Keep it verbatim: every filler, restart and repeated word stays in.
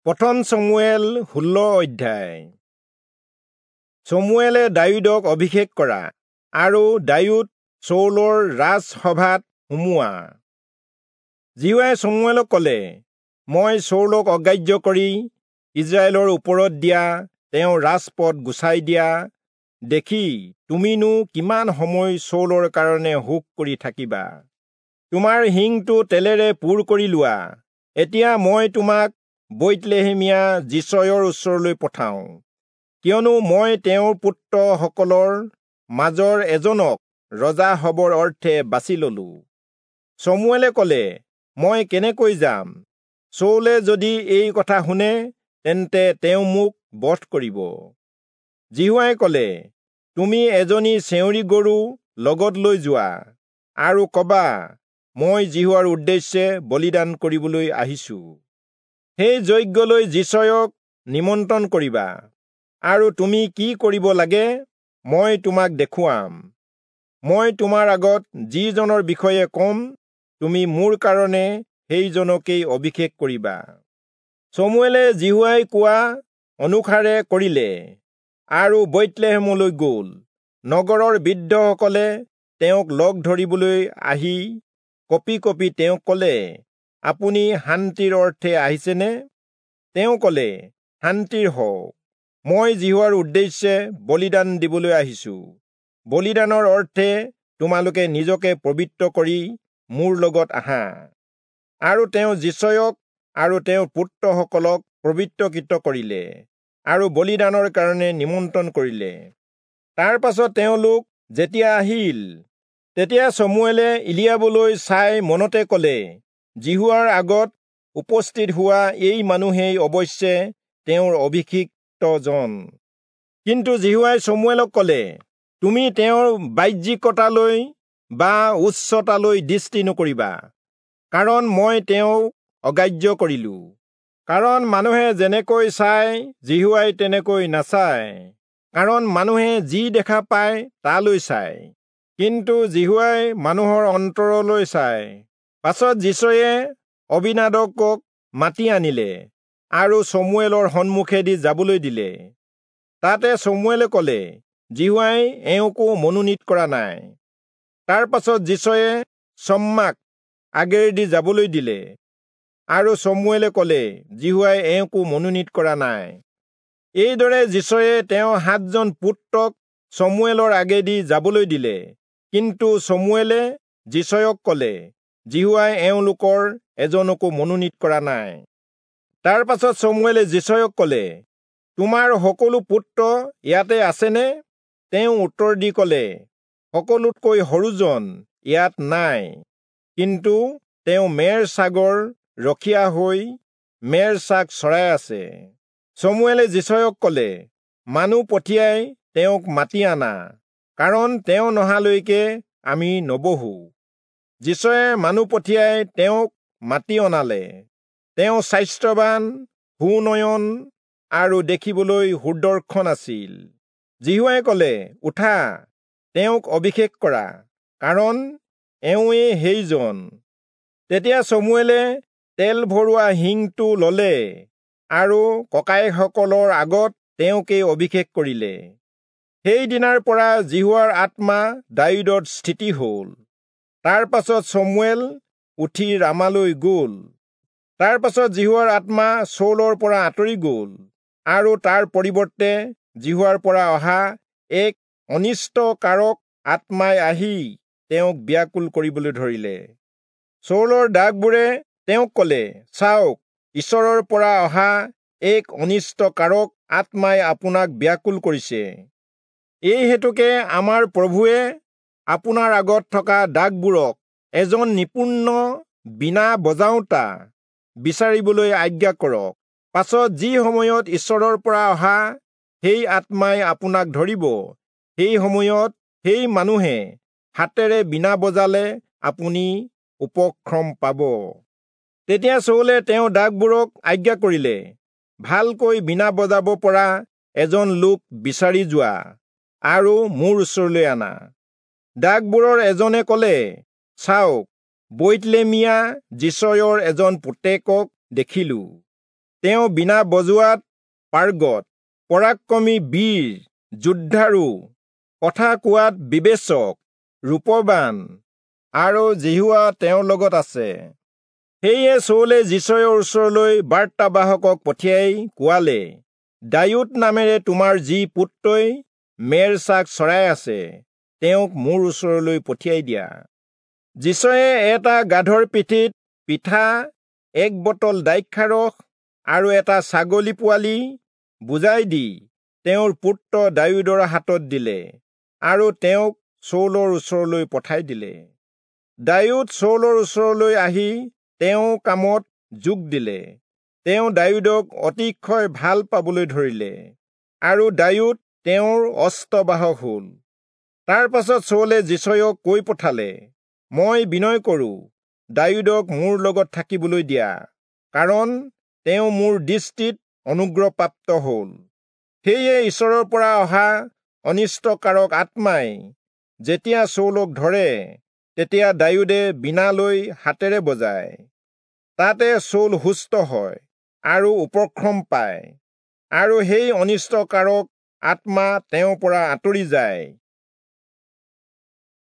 প্ৰথম চমুৱেল ষোল্ল অধ্যায়। চমুৱেলে দায়ুদক অভিষেক কৰা আৰু দায়ুদ চৌলৰ ৰাজসভাত সোমোৱা। জিহুৱাই চমুৱেলক ক'লে, মই চৌলক অগ্ৰাহ্য কৰি ইজৰাইলৰ ওপৰত দিয়া তেওঁৰ ৰাজপদ গুচাই দিয়া দেখি তুমিনো কিমান সময় চৌলৰ কাৰণে শোক কৰি থাকিবা? তোমাৰ শিংটো তেলেৰে পূৰ কৰি লোৱা। এতিয়া মই তোমাক বৈতলেহেমীয়া যিচয়ৰ ওচৰলৈ পঠাওঁ, কিয়নো মই তেওঁৰ পুত্ৰসকলৰ মাজৰ এজনক ৰজা হ'বৰ অৰ্থে বাছি ললো। চমুৱেলে ক'লে, মই কেনেকৈ যাম? চৌলে যদি এই কথা শুনে, তেন্তে তেওঁ মোক বধ কৰিব। জিহুৱাই ক'লে, তুমি এজনী চেউৰী গৰু লগত লৈ যোৱা আৰু কবা, মই জিহুৱাৰ উদ্দেশ্যে বলিদান কৰিবলৈ আহিছো। সেই যজ্ঞলৈ যিচয়ক নিমন্ত্ৰণ কৰিবা, আৰু তুমি কি কৰিব লাগে মই তোমাক দেখুৱাম। মই তোমাৰ আগত যিজনৰ বিষয়ে কম, তুমি মোৰ কাৰণে সেইজনকেই অভিষেক কৰিবা। চমুৱেলে জিহুৱাই কোৱা অনুসাৰে কৰিলে আৰু বৈতলেহেমলৈ গ'ল। নগৰৰ বৃদ্ধসকলে তেওঁক লগ ধৰিবলৈ আহি কঁপি কঁপি তেওঁক ক'লে, আপুনি শান্তিৰ অৰ্থে আহিছেনে? তেওঁ ক'লে, শান্তিৰ হওক। মই জিহুৱাৰ উদ্দেশ্যে বলিদান দিবলৈ আহিছো। বলিদানৰ অৰ্থে তোমালোকে নিজকে পবিত্ৰ কৰি মোৰ লগত আহা। আৰু তেওঁ যিচয়ক আৰু তেওঁৰ পুত্ৰসকলক পবিত্ৰকৃত কৰিলে আৰু বলিদানৰ কাৰণে নিমন্ত্ৰণ কৰিলে। তাৰ পাছত তেওঁলোক যেতিয়া আহিল, তেতিয়া চমুৱেলে ইলিয়াবলৈ চাই মনতে ক'লে, জিহুৱাৰ আগত উপস্থিত হোৱা এই মানুহেই অৱশ্যে তেওঁৰ অভিষিক্তজন। কিন্তু জিহুৱাই চমুৱেলক ক'লে, তুমি তেওঁৰ বাহ্যিকতালৈ বা উচ্চতালৈ দৃষ্টি নকৰিবা, কাৰণ মই তেওঁক অগ্ৰাহ্য কৰিলো। কাৰণ মানুহে যেনেকৈ চায়, জিহুৱাই তেনেকৈ নাচায়। কাৰণ মানুহে যি দেখা পায় তালৈ চায়, কিন্তু জিহুৱাই মানুহৰ অন্তৰলৈ চায়। পাছত যিচয়ে অবিনাদকক মাতি আনিলে আৰু চমুৱেলৰ সন্মুখেদি যাবলৈ দিলে। তাতে চমুৱেলে ক'লে, জিহুৱাই এওঁকো মনোনীত কৰা নাই। তাৰ পাছত যিচয়ে চম্মাক আগেৰেদি যাবলৈ দিলে আৰু চমুৱেলে ক'লে, জিহুৱাই এওঁকো মনোনীত কৰা নাই। এইদৰে যিচয়ে তেওঁ সাতজন পুত্ৰক চমুৱেলৰ আগেদি যাবলৈ দিলে, কিন্তু চমুৱেলে যিচয়ক ক'লে, জিহুৱাই এওঁলোকৰ এজনকো মনোনীত কৰা নাই। তাৰ পাছত চমুৱেলে যিচয়ক ক'লে, তোমাৰ সকলো পুত্ৰ ইয়াতে আছেনে? তেওঁ উত্তৰ দি ক'লে, সকলোতকৈ সৰুজন ইয়াত নাই, কিন্তু তেওঁ মেৰ ছাগৰ ৰখীয়া হৈ মেৰ ছাগ চৰাই আছে। চমুৱেলে যিচয়ক ক'লে, মানুহ পঠিয়াই তেওঁক মাতি আনা, কাৰণ তেওঁ নহালৈকে আমি নবহো। যিচয়ে মানুহ পঠিয়াই তেওঁক মাতি অনালে। তেওঁ স্বাস্থ্যৱান, সুনয়ন আৰু দেখিবলৈ সুদৰ্শন আছিল। জিহুৱাই ক'লে, উঠা, তেওঁক অভিষেক কৰা, কাৰণ এওঁৱেই সেইজন। তেতিয়া চমুৱেলে তেল ভৰোৱা শিংটো ল'লে আৰু ককায়েকসকলৰ আগত তেওঁকেই অভিষেক কৰিলে। সেই দিনাৰ পৰা জিহুৱাৰ আত্মা দায়ুদত স্থিতি হ'ল। তাৰ পাছত চমুৱেল উঠি ৰামালৈ গ'ল। তাৰ পাছত জিহুৱাৰ আত্মা চৌলৰ পৰা আঁতৰি গ'ল, আৰু তাৰ পৰিৱৰ্তে জিহুৱাৰ পৰা অহা এক অনিষ্টকাৰক আত্মাই আহি তেওঁক ব্যাকুল কৰিবলৈ ধৰিলে। চৌলৰ দাসবোৰে তেওঁক ক'লে, চাওক, ঈশ্বৰৰ পৰা অহা এক অনিষ্টকাৰক আত্মাই আপোনাক ব্যাকুল কৰিছে। এই হেতুকে আমাৰ প্ৰভুৱে আপোনাৰ আগত থকা দাসবোৰক এজন নিপুণ বীণা বজাওঁতা বিচাৰিবলৈ আজ্ঞা কৰক। পাছত যি সময়ত ঈশ্বৰৰ পৰা অহা সেই আত্মাই আপোনাক ধৰিব, সেই সময়ত সেই মানুহে হাতেৰে বীণা বজালে আপুনি উপক্ৰম পাব। তেতিয়া চৌলে তেওঁৰ দাসবোৰক আজ্ঞা কৰিলে, ভালকৈ বীণা বজাব পৰা এজন লোক বিচাৰি যোৱা আৰু মোৰ ওচৰলৈ আনা। দাসবোৰৰ এজনে ক'লে, চাওক, বৈতলেহমীয়া যিচয়ৰ এজন পুতেকক দেখিলো। তেওঁ বীণা বজোৱাত পাৰ্গত, পৰাক্ৰমী বীৰ, যোদ্ধাৰু, কথা কোৱাত বিবেচক, ৰূপৱান, আৰু জিহুৱা তেওঁৰ লগত আছে। সেয়ে চৌলে যিছয়ৰ ওচৰলৈ বাৰ্তাবাহকক পঠিয়াই কোৱালে, দায়ুদ নামেৰে তোমাৰ যি পুত্ৰই মেৰ চাক চৰাই আছে, তেওঁক মোৰ ওচৰলৈ পঠিয়াই দিয়া। যিছয়ে এটা গাধৰ পিঠিত পিঠা, এক বটল দ্ৰাক্ষাৰস আৰু এটা ছাগলী পোৱালি বুজাই দি তেওঁৰ পুত্ৰ দায়ুদৰ হাতত দিলে আৰু তেওঁক চৌলৰ ওচৰলৈ পঠাই দিলে। দায়ুদ চৌলৰ ওচৰলৈ আহি তেওঁ কামত যোগ দিলে। তেওঁ দায়ুদক অতিশয় ভাল পাবলৈ ধৰিলে আৰু দায়ুদ তেওঁৰ অস্ত্ৰবাহক হ'ল। তাৰ পাছত চৌলে যিছয়ক কৈ পঠালে, মই বিনয় কৰোঁ, দায়ুদক মোৰ লগত থাকিবলৈ দিয়া, কাৰণ তেওঁ মোৰ দৃষ্টিত অনুগ্ৰহপ্ৰাপ্ত হ'ল। সেয়ে ঈশ্বৰৰ পৰা অহা অনিষ্টকাৰক আত্মাই যেতিয়া চৌলক ধৰে, তেতিয়া দায়ুদে বীণা লৈ হাতেৰে বজায়। তাতে চৌল সুস্থ হয় আৰু উপশম পায়, আৰু সেই অনিষ্টকাৰক আত্মা তেওঁৰ পৰা আঁতৰি যায়।